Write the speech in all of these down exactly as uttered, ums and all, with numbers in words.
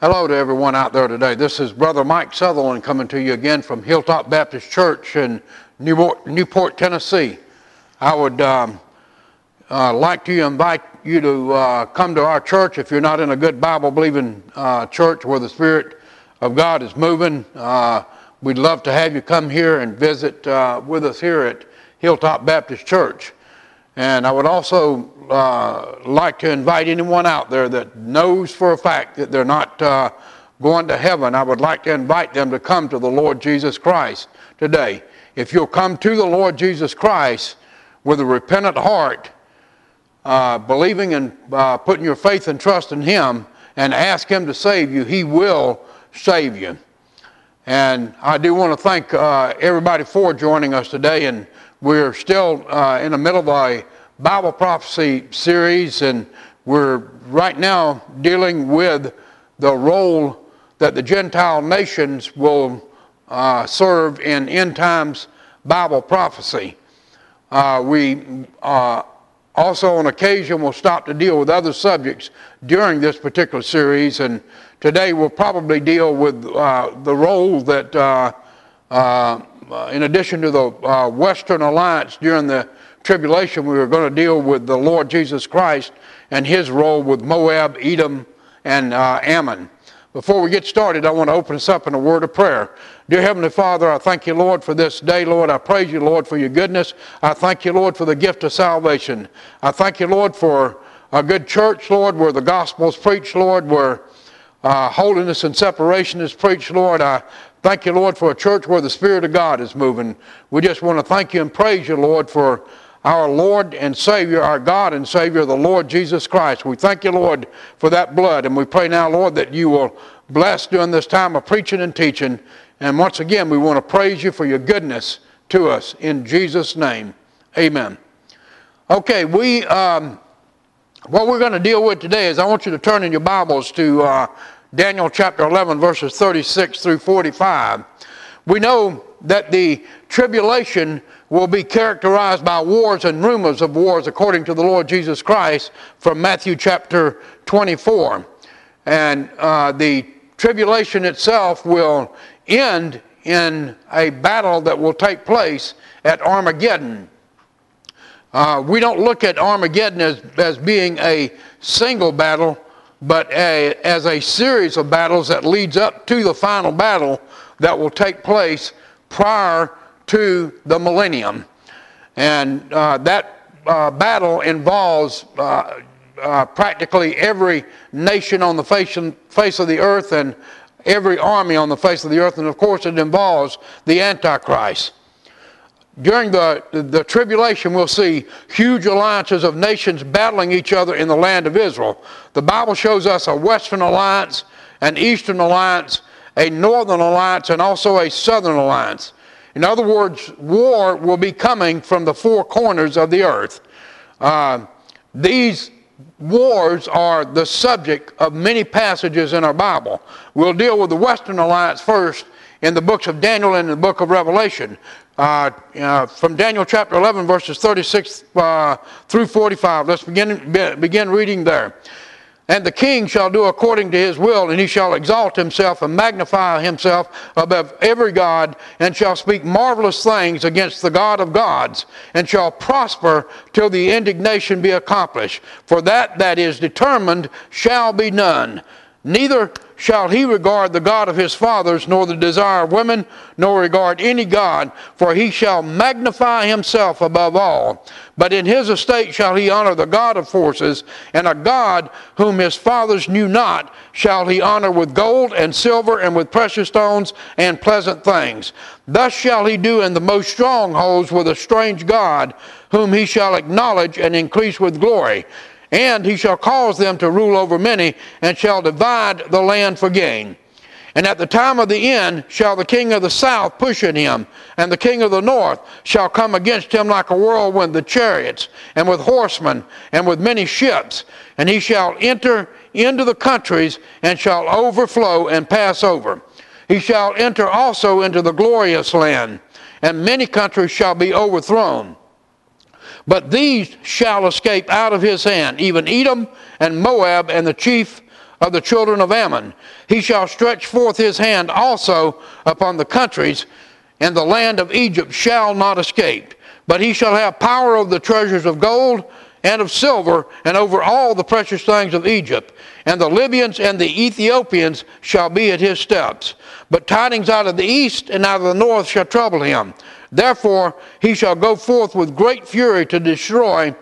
Hello to everyone out there today. This is Brother Mike Sutherland coming to you again from Hilltop Baptist Church in Newport, Newport Tennessee. I would um, uh, like to invite you to uh, come to our church if you're not in a good Bible-believing uh, church where the Spirit of God is moving. Uh, we'd love to have you come here and visit uh, with us here at Hilltop Baptist Church. And I would also uh, like to invite anyone out there that knows for a fact that they're not uh, going to heaven. I would like to invite them to come to the Lord Jesus Christ today. If you'll come to the Lord Jesus Christ with a repentant heart, uh, believing and uh, putting your faith and trust in Him, and ask Him to save you, He will save you. And I do want to thank uh, everybody for joining us today. And we're still uh, in the middle of a Bible prophecy series, and we're right now dealing with the role that the Gentile nations will uh, serve in end times Bible prophecy. Uh, we uh, also on occasion will stop to deal with other subjects during this particular series, and today we'll probably deal with uh, the role that uh, uh, Uh, in addition to the uh, Western Alliance during the tribulation, we were going to deal with the Lord Jesus Christ and His role with Moab, Edom, and uh, Ammon. Before we get started, I want to open us up in a word of prayer. Dear Heavenly Father, I thank you, Lord, for this day, Lord. I praise you, Lord, for your goodness. I thank you, Lord, for the gift of salvation. I thank you, Lord, for a good church, Lord, where the gospel is preached, Lord, where uh, holiness and separation is preached, Lord. I Thank you, Lord, for a church where the Spirit of God is moving. We just want to thank you and praise you, Lord, for our Lord and Savior, our God and Savior, the Lord Jesus Christ. We thank you, Lord, for that blood. And we pray now, Lord, that you will bless during this time of preaching and teaching. And once again, we want to praise you for your goodness to us. In Jesus' name, amen. Okay, we um, what we're going to deal with today is I want you to turn in your Bibles to Uh, Daniel chapter eleven, verses thirty-six through forty-five. We know that the tribulation will be characterized by wars and rumors of wars according to the Lord Jesus Christ from Matthew chapter twenty-four. And uh, the tribulation itself will end in a battle that will take place at Armageddon. Uh, we don't look at Armageddon as, as being a single battle, but a, as a series of battles that leads up to the final battle that will take place prior to the millennium. And uh, that uh, battle involves uh, uh, practically every nation on the face, face of the earth and every army on the face of the earth. And of course it involves the Antichrist. During the, the tribulation, we'll see huge alliances of nations battling each other in the land of Israel. The Bible shows us a Western alliance, an Eastern alliance, a Northern alliance, and also a Southern alliance. In other words, war will be coming from the four corners of the earth. Uh, these wars are the subject of many passages in our Bible. We'll deal with the Western alliance first in the books of Daniel and the book of Revelation. Uh, uh, from Daniel chapter eleven, verses thirty-six uh, through forty-five. Let's begin, be, begin reading there. And the king shall do according to his will, and he shall exalt himself and magnify himself above every god, and shall speak marvelous things against the God of gods, and shall prosper till the indignation be accomplished. For that that is determined shall be none. Neither shall he regard the God of his fathers, nor the desire of women, nor regard any God, for he shall magnify himself above all. But in his estate shall he honor the God of forces, and a God whom his fathers knew not shall he honor with gold and silver and with precious stones and pleasant things. Thus shall he do in the most strongholds with a strange God, whom he shall acknowledge and increase with glory. And he shall cause them to rule over many, and shall divide the land for gain. And at the time of the end shall the king of the south push at him, and the king of the north shall come against him like a whirlwind, the chariots, and with horsemen, and with many ships. And he shall enter into the countries, and shall overflow and pass over. He shall enter also into the glorious land, and many countries shall be overthrown. But these shall escape out of his hand, even Edom and Moab and the chief of the children of Ammon. He shall stretch forth his hand also upon the countries, and the land of Egypt shall not escape. But he shall have power over the treasures of gold and of silver, and over all the precious things of Egypt. And the Libyans and the Ethiopians shall be at his steps. But tidings out of the east and out of the north shall trouble him. Therefore he shall go forth with great fury to destroy,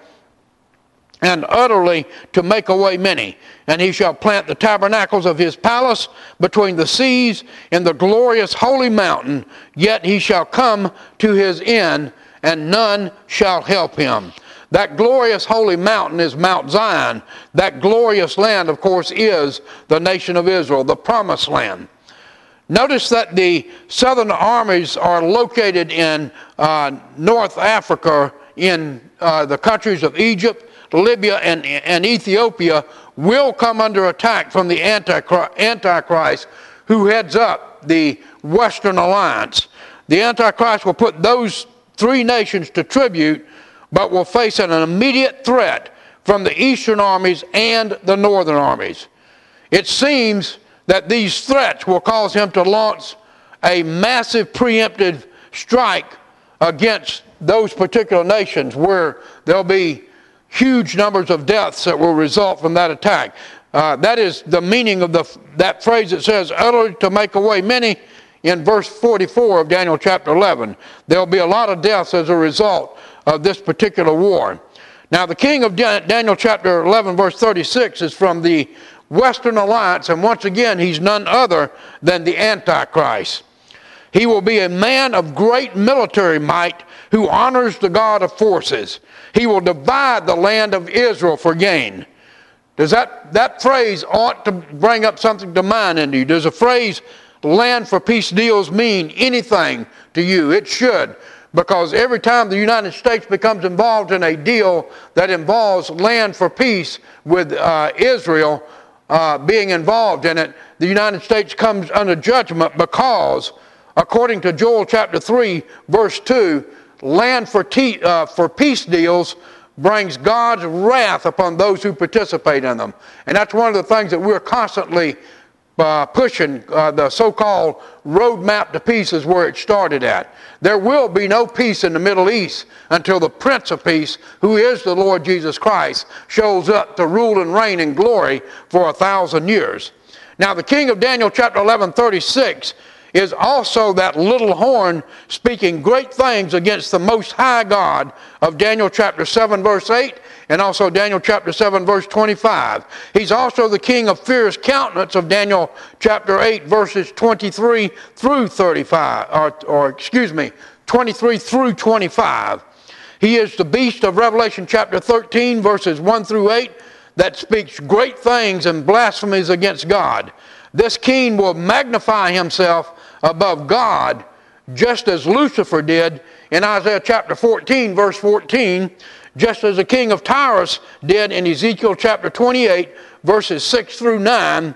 and utterly to make away many. And he shall plant the tabernacles of his palace between the seas in the glorious holy mountain. Yet he shall come to his end, and none shall help him. That glorious holy mountain is Mount Zion. That glorious land, of course, is the nation of Israel, the promised land. Notice that the southern armies are located in uh, North Africa, in uh, the countries of Egypt, Libya, and, and Ethiopia will come under attack from the Antichrist, who heads up the Western Alliance. The Antichrist will put those three nations to tribute, but will face an immediate threat from the eastern armies and the northern armies. It seems that these threats will cause him to launch a massive preemptive strike against those particular nations, where there'll be huge numbers of deaths that will result from that attack. Uh, that is the meaning of the, that phrase that says, utterly to make away many, in verse forty-four of Daniel chapter eleven. There'll be a lot of deaths as a result of this particular war. Now the king of Daniel chapter eleven verse thirty-six is from the Western Alliance, and once again he's none other than the Antichrist. He will be a man of great military might who honors the God of forces. He will divide the land of Israel for gain. Does that, that phrase ought to bring up something to mind in you? Does the phrase land for peace deals mean anything to you? It should, because every time the United States becomes involved in a deal that involves land for peace with uh, Israel uh, being involved in it, the United States comes under judgment, because according to Joel chapter three verse two, land for, te- uh, for peace deals brings God's wrath upon those who participate in them. And that's one of the things that we're constantly uh, pushing. Uh, the so-called roadmap to peace is where it started at. There will be no peace in the Middle East until the Prince of Peace, who is the Lord Jesus Christ, shows up to rule and reign in glory for a thousand years. Now the king of Daniel chapter eleven thirty-six is also that little horn speaking great things against the Most High God of Daniel chapter seven verse eight, and also Daniel chapter seven verse twenty-five. He's also the king of fierce countenance of Daniel chapter eight verses twenty-three through thirty-five, or, or excuse me, twenty-three through twenty-five. He is the beast of Revelation chapter thirteen verses one through eight that speaks great things and blasphemies against God. This king will magnify himself above God, just as Lucifer did in Isaiah chapter fourteen verse fourteen, just as the king of Tyrus did in Ezekiel chapter twenty-eight verses six through nine,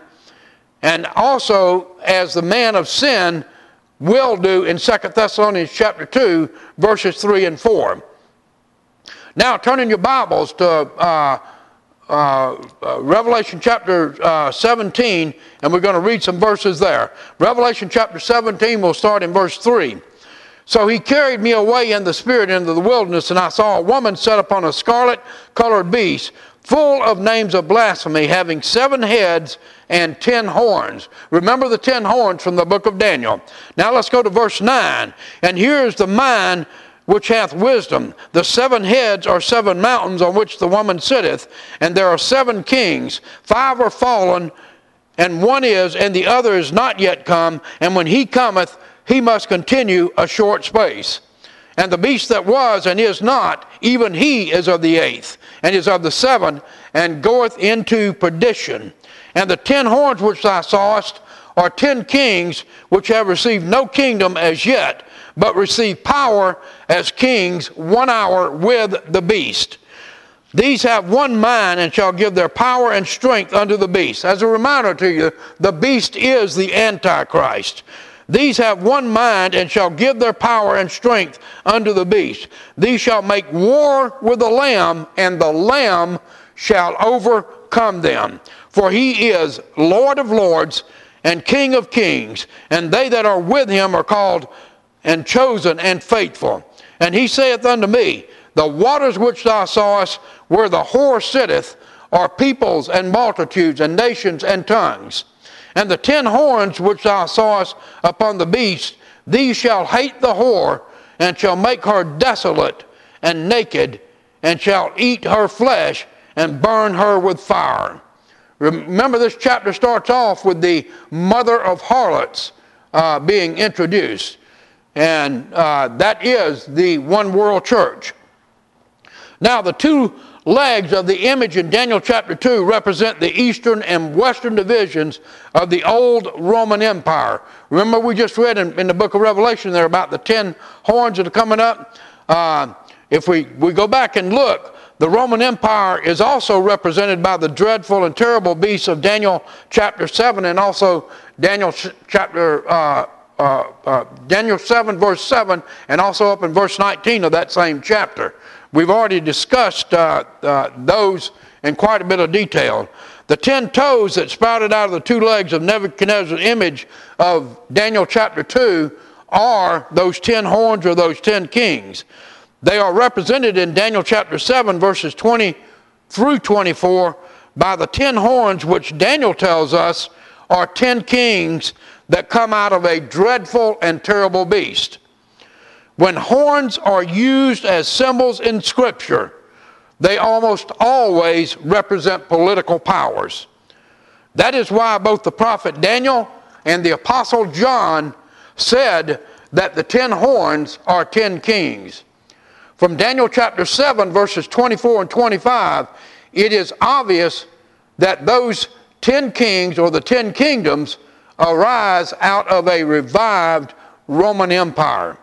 and also as the man of sin will do in Second Thessalonians chapter two verses three and four. Now turn in your Bibles to uh, Uh, uh, Revelation chapter uh, seventeen, and we're going to read some verses there. Revelation chapter seventeen, we'll start in verse three. So he carried me away in the spirit into the wilderness, and I saw a woman set upon a scarlet-colored beast, full of names of blasphemy, having seven heads and ten horns. Remember the ten horns from the book of Daniel. Now let's go to verse nine. And here is the mind which hath wisdom. The seven heads are seven mountains on which the woman sitteth, and there are seven kings. Five are fallen, and one is, and the other is not yet come, and when he cometh, he must continue a short space. And the beast that was and is not, even he is of the eighth, and is of the seven, and goeth into perdition. And the ten horns which thou sawest are ten kings, which have received no kingdom as yet, but receive power as kings one hour with the beast. These have one mind, and shall give their power and strength unto the beast. As a reminder to you, the beast is the Antichrist. These have one mind, and shall give their power and strength unto the beast. These shall make war with the Lamb, and the Lamb shall overcome them. For he is Lord of lords and King of kings, and they that are with him are called and chosen and faithful. And he saith unto me, the waters which thou sawest, where the whore sitteth, are peoples and multitudes and nations and tongues. And the ten horns which thou sawest upon the beast, these shall hate the whore, and shall make her desolate and naked, and shall eat her flesh, and burn her with fire. Remember, this chapter starts off with the mother of harlots uh, being introduced. And uh, that is the one world church. Now, the two legs of the image in Daniel chapter two represent the eastern and western divisions of the old Roman Empire. Remember, we just read in, in the book of Revelation there about the ten horns that are coming up. Uh, if we, we go back and look, the Roman Empire is also represented by the dreadful and terrible beasts of Daniel chapter seven, and also Daniel chapter uh, uh, uh, Daniel seven verse seven, and also up in verse nineteen of that same chapter. We've already discussed uh, uh, those in quite a bit of detail. The ten toes that sprouted out of the two legs of Nebuchadnezzar's image of Daniel chapter two are those ten horns or those ten kings. They are represented in Daniel chapter seven verses twenty through twenty-four by the ten horns, which Daniel tells us are ten kings that come out of a dreadful and terrible beast. When horns are used as symbols in Scripture, they almost always represent political powers. That is why both the prophet Daniel and the apostle John said that the ten horns are ten kings. From Daniel chapter seven, verses twenty-four and twenty-five, it is obvious that those ten kings or the ten kingdoms arise out of a revived Roman Empire.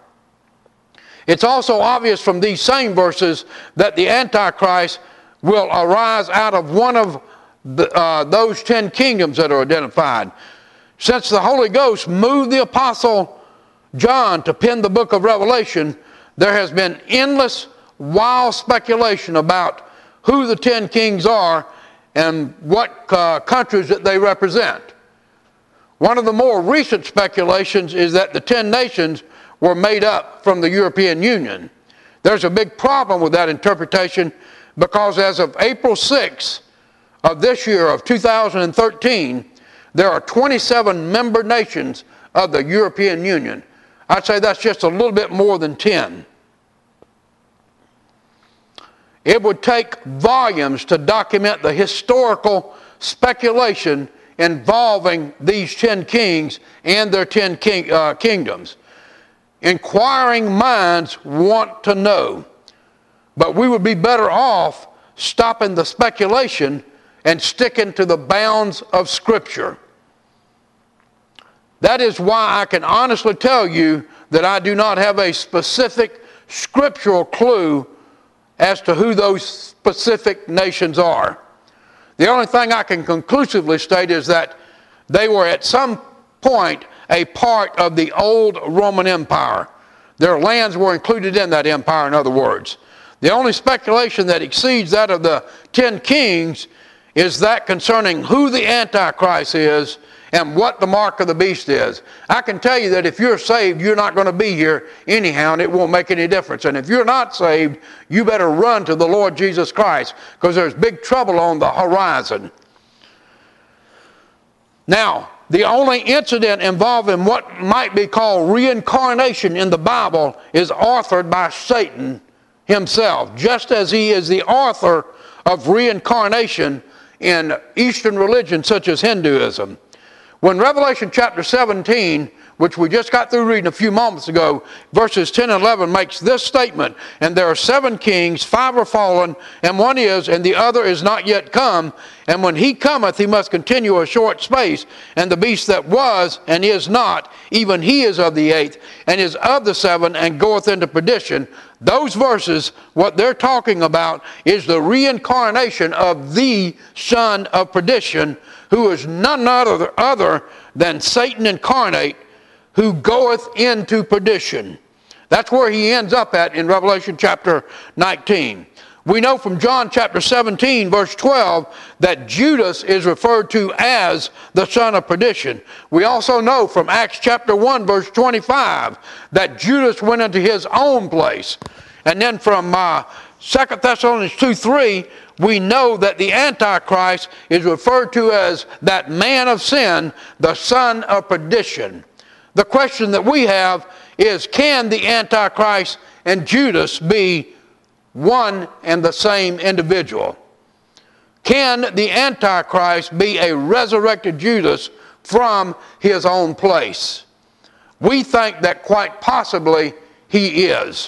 It's also obvious from these same verses that the Antichrist will arise out of one of the, uh, those ten kingdoms that are identified. Since the Holy Ghost moved the apostle John to pen the book of Revelation, there has been endless, wild speculation about who the ten kings are and what uh, countries that they represent. One of the more recent speculations is that the ten nations were made up from the European Union. There's a big problem with that interpretation because as of April sixth of this year, of two thousand thirteen, there are twenty-seven member nations of the European Union. I'd say that's just a little bit more than ten. It would take volumes to document the historical speculation involving these ten kings and their ten king, uh, kingdoms. Inquiring minds want to know, but we would be better off stopping the speculation and sticking to the bounds of Scripture. That is why I can honestly tell you that I do not have a specific scriptural clue as to who those specific nations are. The only thing I can conclusively state is that they were at some point a part of the old Roman Empire. Their lands were included in that empire, in other words. The only speculation that exceeds that of the ten kings is that concerning who the Antichrist is and what the mark of the beast is. I can tell you that if you're saved, you're not going to be here anyhow, and it won't make any difference. And if you're not saved, you better run to the Lord Jesus Christ, because there's big trouble on the horizon. Now, the only incident involving what might be called reincarnation in the Bible is authored by Satan himself, just as he is the author of reincarnation in Eastern religions such as Hinduism. When Revelation chapter seventeen, which we just got through reading a few moments ago, verses ten and eleven makes this statement, and there are seven kings, five are fallen, and one is, and the other is not yet come. And when he cometh, he must continue a short space. And the beast that was and is not, even he is of the eighth, and is of the seven, and goeth into perdition. Those verses, what they're talking about is the reincarnation of the son of perdition, who is none other, other than Satan incarnate, who goeth into perdition. That's where he ends up at in Revelation chapter nineteen. We know from John chapter seventeen, verse twelve, that Judas is referred to as the son of perdition. We also know from Acts chapter one, verse twenty-five, that Judas went into his own place. And then from uh, Second Thessalonians two three, we know that the Antichrist is referred to as that man of sin, the son of perdition. The question that we have is, can the Antichrist and Judas be one and the same individual? Can the Antichrist be a resurrected Judas from his own place? We think that quite possibly he is.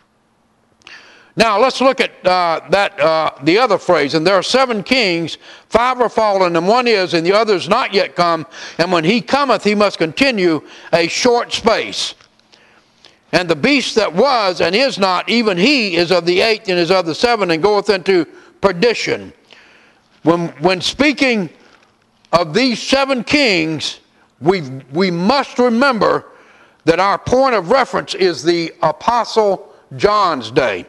Now let's look at uh, that uh, the other phrase. And there are seven kings, five are fallen, and one is, and the other is not yet come. And when he cometh, he must continue a short space. And the beast that was and is not, even he is of the eighth and is of the seven, and goeth into perdition. When, when speaking of these seven kings, we we must remember that our point of reference is the Apostle John's day.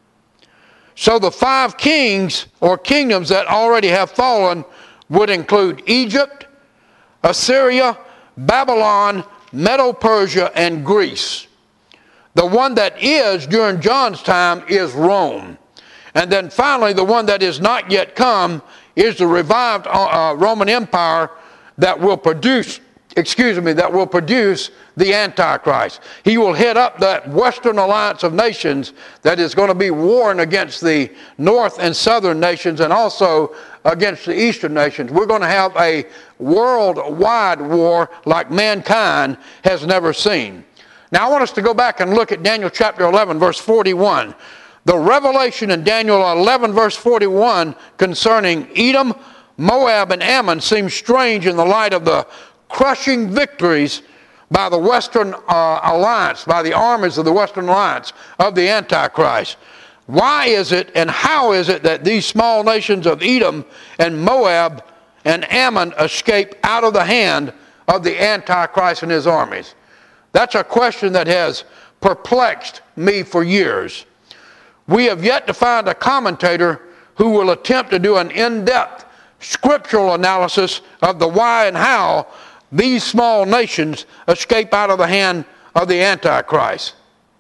So the five kings or kingdoms that already have fallen would include Egypt, Assyria, Babylon, Medo-Persia, and Greece. The one that is during John's time is Rome. And then finally, the one that is not yet come is the revived uh, Roman Empire that will produce, excuse me, that will produce the Antichrist. He will head up that Western alliance of nations that is going to be warring against the north and southern nations and also against the eastern nations. We're going to have a worldwide war like mankind has never seen. Now I want us to go back and look at Daniel chapter eleven, verse forty-one. The revelation in Daniel eleven, verse forty-one concerning Edom, Moab, and Ammon seems strange in the light of the crushing victories by the Western uh, Alliance, by the armies of the Western Alliance of the Antichrist. Why is it and how is it that these small nations of Edom and Moab and Ammon escape out of the hand of the Antichrist and his armies? That's a question that has perplexed me for years. We have yet to find a commentator who will attempt to do an in-depth scriptural analysis of the why and how these small nations escape out of the hand of the Antichrist.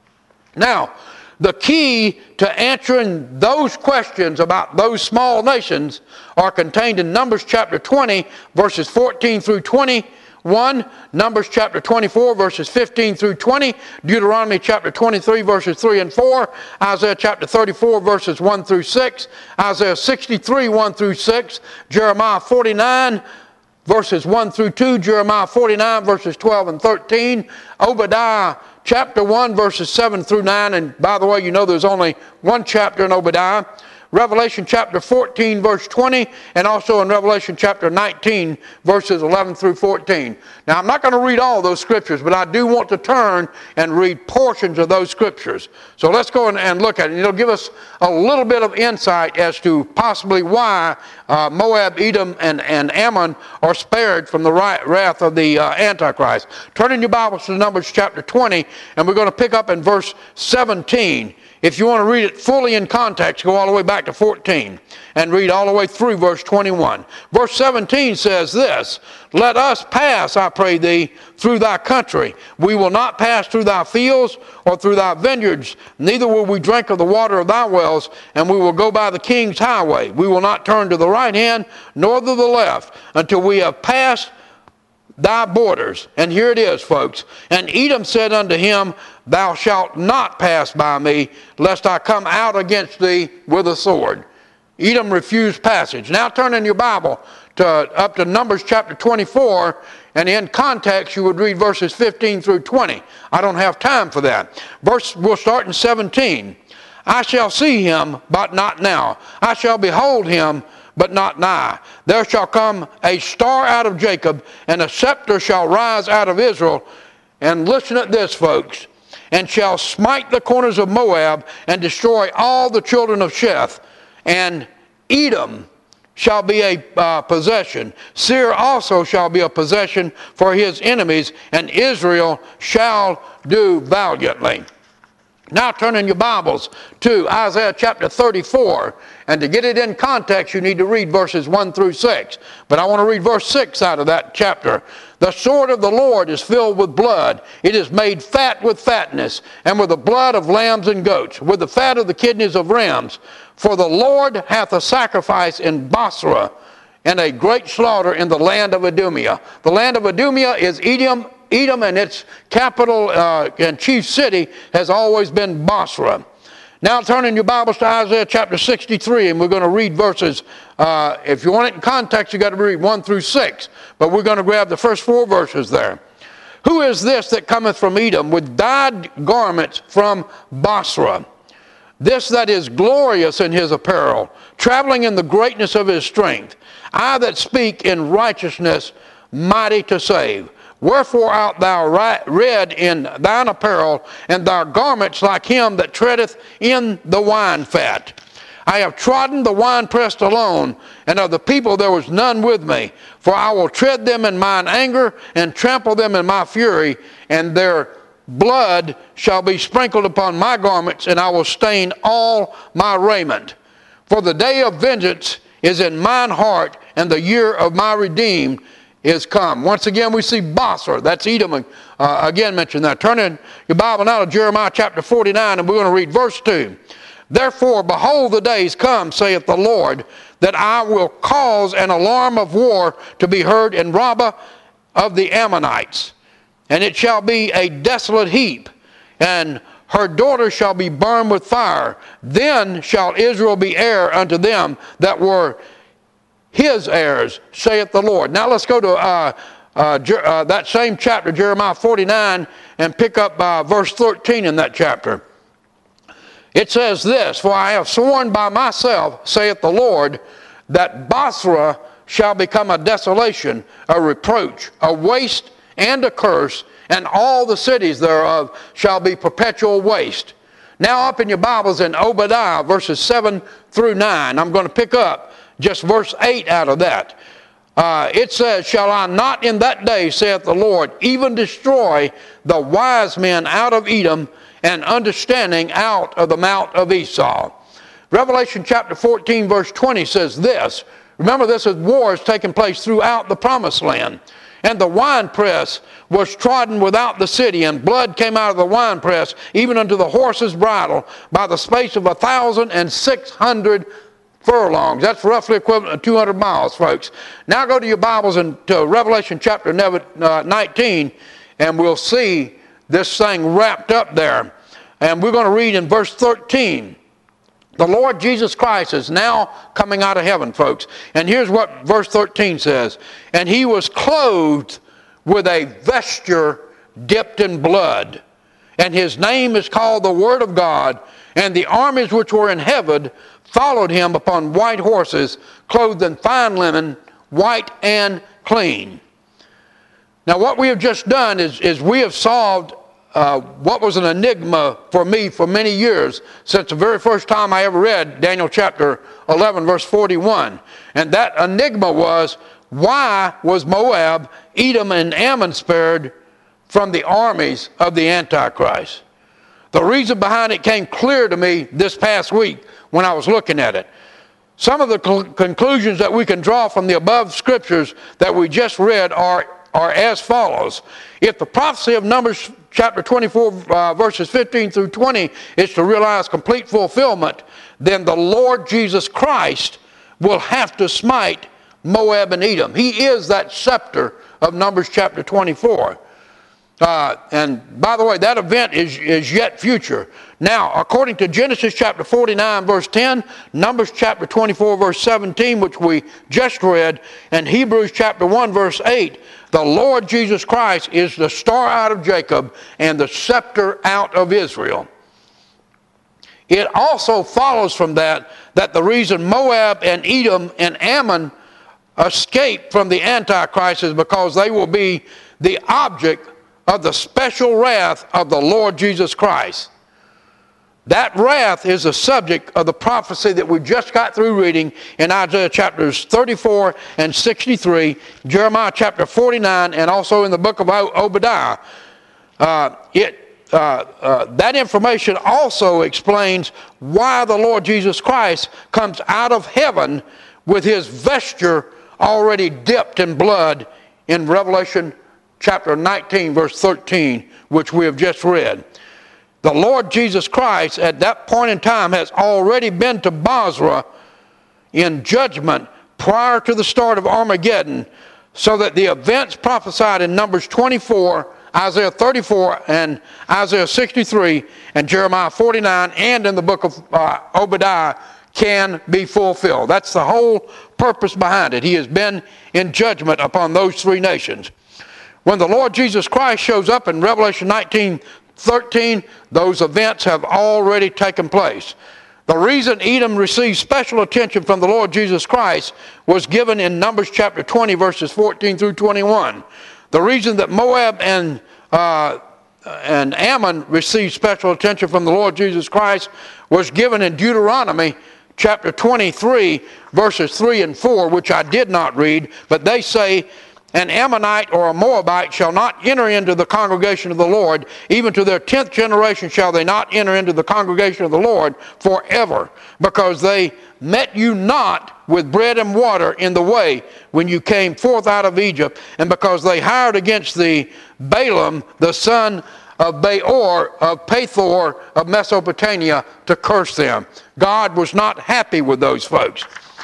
Now, the key to answering those questions about those small nations are contained in Numbers chapter twenty, verses fourteen through twenty-one, Numbers chapter twenty-four, verses fifteen through twenty, Deuteronomy chapter twenty-three, verses three and four, Isaiah chapter thirty-four, verses one through six, Isaiah sixty-three, one through six, Jeremiah forty-nine, verses one through two, Jeremiah forty-nine, verses twelve and thirteen, Obadiah chapter one, verses seven through nine, and by the way, you know there's only one chapter in Obadiah, Revelation chapter fourteen, verse twenty, and also in Revelation chapter nineteen, verses eleven through fourteen. Now, I'm not going to read all those scriptures, but I do want to turn and read portions of those scriptures. So let's go and look at it. It'll give us a little bit of insight as to possibly why uh, Moab, Edom, and, and Ammon are spared from the wrath of the uh, Antichrist. Turn in your Bibles to Numbers chapter twenty, and we're going to pick up in verse seventeen. If you want to read it fully in context, go all the way back to fourteen and read all the way through verse twenty-one. Verse seventeen says this, "Let us pass, I pray thee, through thy country. We will not pass through thy fields or through thy vineyards, neither will we drink of the water of thy wells, and we will go by the king's highway. We will not turn to the right hand nor to the left until we have passed thy borders." And here it is, folks. "And Edom said unto him, Thou shalt not pass by me, lest I come out against thee with a sword." Edom refused passage. Now turn in your Bible to up to Numbers chapter twenty-four, and in context you would read verses fifteen through twenty. I don't have time for that. Verse, we'll start in seventeen. "I shall see him, but not now. I shall behold him, but not nigh. There shall come a star out of Jacob, and a scepter shall rise out of Israel." And listen at this, folks. "And shall smite the corners of Moab, and destroy all the children of Sheth. And Edom shall be a uh, possession. Seir also shall be a possession for his enemies, and Israel shall do valiantly." Now turn in your Bibles to Isaiah chapter thirty-four. And to get it in context, you need to read verses one through six. But I want to read verse six out of that chapter. The sword of the Lord is filled with blood. It is made fat with fatness, and with the blood of lambs and goats, with the fat of the kidneys of rams. For the Lord hath a sacrifice in Bosra, and a great slaughter in the land of Idumea. The land of Idumea is Edom, Edom, and its capital uh, and chief city has always been Bosra. Now turn in your Bibles to Isaiah chapter sixty-three, and we're going to read verses, uh, if you want it in context, you've got to read one through six. But we're going to grab the first four verses there. Who is this that cometh from Edom with dyed garments from Bosra? This that is glorious in his apparel, traveling in the greatness of his strength. I that speak in righteousness, mighty to save. Wherefore art thou red in thine apparel, and thy garments like him that treadeth in the wine fat? I have trodden the winepress alone, and of the people there was none with me. For I will tread them in mine anger, and trample them in my fury, and their blood shall be sprinkled upon my garments, and I will stain all my raiment. For the day of vengeance is in mine heart, and the year of my redeemed is come. Once again we see Bosra, that's Edom, uh, again mentioned that. Turn in your Bible now to Jeremiah chapter forty-nine, and we're going to read verse two. Therefore, behold, the days come, saith the Lord, that I will cause an alarm of war to be heard in Rabbah of the Ammonites. And it shall be a desolate heap, and her daughters shall be burned with fire. Then shall Israel be heir unto them that were his heirs, saith the Lord. Now let's go to uh, uh, uh, that same chapter, Jeremiah forty-nine, and pick up uh, verse thirteen in that chapter. It says this, For I have sworn by myself, saith the Lord, that Bosra shall become a desolation, a reproach, a waste, and a curse, and all the cities thereof shall be perpetual waste. Now up in your Bibles in Obadiah, verses seven through nine, I'm going to pick up just verse eight out of that. Uh, it says, Shall I not in that day, saith the Lord, even destroy the wise men out of Edom, and understanding out of the mount of Esau? Revelation chapter fourteen, verse twenty says this. Remember, this is wars taking place throughout the promised land. And the winepress was trodden without the city, and blood came out of the winepress, even unto the horse's bridle, by the space of a thousand and six hundred furlongs. That's roughly equivalent to two hundred miles, folks. Now go to your Bibles and to Revelation chapter nineteen, and we'll see this thing wrapped up there. And we're going to read in verse thirteen. The Lord Jesus Christ is now coming out of heaven, folks. And here's what verse thirteen says. And he was clothed with a vesture dipped in blood. And his name is called the Word of God. And the armies which were in heaven followed him upon white horses, clothed in fine linen, white and clean. Now what we have just done is, is we have solved Uh, what was an enigma for me for many years, since the very first time I ever read Daniel chapter eleven, verse forty-one. And that enigma was, why was Moab, Edom, and Ammon spared from the armies of the Antichrist? The reason behind it came clear to me this past week when I was looking at it. Some of the cl- conclusions that we can draw from the above scriptures that we just read are, are as follows. If the prophecy of Numbers chapter twenty-four, uh, verses fifteen through twenty is to realize complete fulfillment, then the Lord Jesus Christ will have to smite Moab and Edom. He is that scepter of Numbers chapter twenty-four. Uh, and by the way, that event is, is yet future. Now, according to Genesis chapter forty-nine, verse ten, Numbers chapter twenty-four, verse seventeen, which we just read, and Hebrews chapter one, verse eight, the Lord Jesus Christ is the star out of Jacob and the scepter out of Israel. It also follows from that that the reason Moab and Edom and Ammon escape from the Antichrist is because they will be the object of the special wrath of the Lord Jesus Christ. That wrath is the subject of the prophecy that we just got through reading in Isaiah chapters thirty-four and sixty-three, Jeremiah chapter forty-nine, and also in the book of Obadiah. Uh, it uh, uh, that information also explains why the Lord Jesus Christ comes out of heaven with his vesture already dipped in blood in Revelation chapter nineteen, verse thirteen, which we have just read. The Lord Jesus Christ at that point in time has already been to Bozrah in judgment prior to the start of Armageddon, so that the events prophesied in Numbers twenty-four, Isaiah thirty-four, and Isaiah sixty-three, and Jeremiah forty-nine, and in the book of uh, Obadiah can be fulfilled. That's the whole purpose behind it. He has been in judgment upon those three nations. When the Lord Jesus Christ shows up in Revelation nineteen thirteen, those events have already taken place. The reason Edom received special attention from the Lord Jesus Christ was given in Numbers chapter twenty, verses fourteen through twenty-one. The reason that Moab and, uh, and Ammon received special attention from the Lord Jesus Christ was given in Deuteronomy chapter twenty-three, verses three and four, which I did not read, but they say, "An Ammonite or a Moabite shall not enter into the congregation of the Lord. Even to their tenth generation shall they not enter into the congregation of the Lord forever, because they met you not with bread and water in the way when you came forth out of Egypt, and because they hired against thee Balaam, the son of Beor of Pethor of Mesopotamia, to curse them." God was not happy with those folks.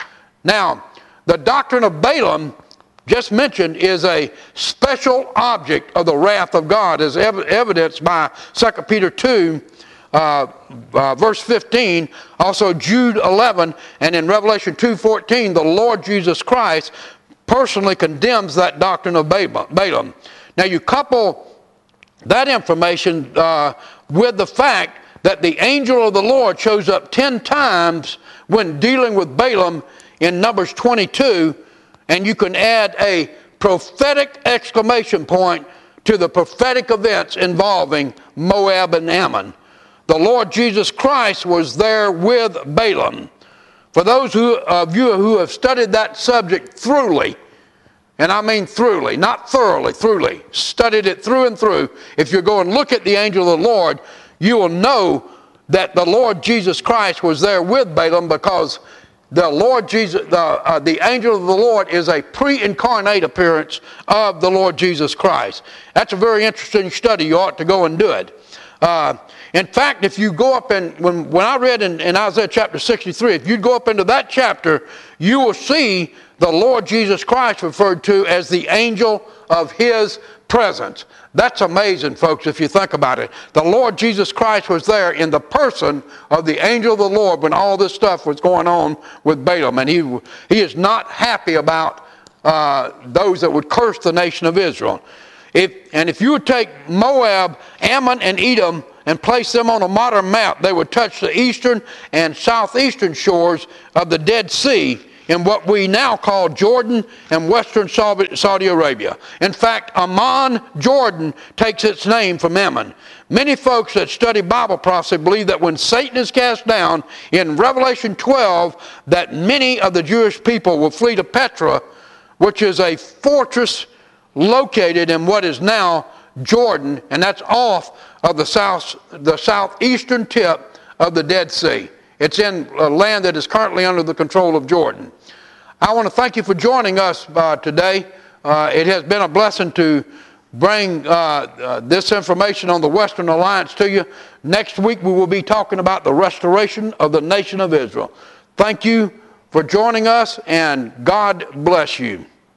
Now, the doctrine of Balaam, just mentioned, is a special object of the wrath of God, as ev evidenced by Second Peter two, uh, uh, verse fifteen, also Jude eleven, and in Revelation two fourteen, the Lord Jesus Christ personally condemns that doctrine of Balaam. Now you couple that information uh, with the fact that the angel of the Lord shows up ten times when dealing with Balaam in Numbers twenty-two, and you can add a prophetic exclamation point to the prophetic events involving Moab and Ammon. The Lord Jesus Christ was there with Balaam. For those who, of you who have studied that subject thoroughly, and I mean thoroughly, not thoroughly, thoroughly, studied it through and through, if you go and look at the angel of the Lord, you will know that the Lord Jesus Christ was there with Balaam, because the Lord Jesus, the, uh, the angel of the Lord is a pre-incarnate appearance of the Lord Jesus Christ. That's a very interesting study. You ought to go and do it. Uh, in fact, if you go up in, when, when I read in, in Isaiah chapter sixty-three, if you go up into that chapter, you will see the Lord Jesus Christ referred to as the angel of his presence. That's amazing, folks, if you think about it. The Lord Jesus Christ was there in the person of the angel of the Lord when all this stuff was going on with Balaam. And he, he is not happy about uh, those that would curse the nation of Israel. If, and if you would take Moab, Ammon, and Edom and place them on a modern map, they would touch the eastern and southeastern shores of the Dead Sea in what we now call Jordan and western Saudi Arabia. In fact, Amman, Jordan, takes its name from Ammon. Many folks that study Bible prophecy believe that when Satan is cast down in Revelation twelve, that many of the Jewish people will flee to Petra, which is a fortress located in what is now Jordan, and that's off of the south, the southeastern tip of the Dead Sea. It's in a land that is currently under the control of Jordan. I want to thank you for joining us uh, today. Uh, it has been a blessing to bring uh, uh, this information on the Western Alliance to you. Next week we will be talking about the restoration of the nation of Israel. Thank you for joining us, and God bless you.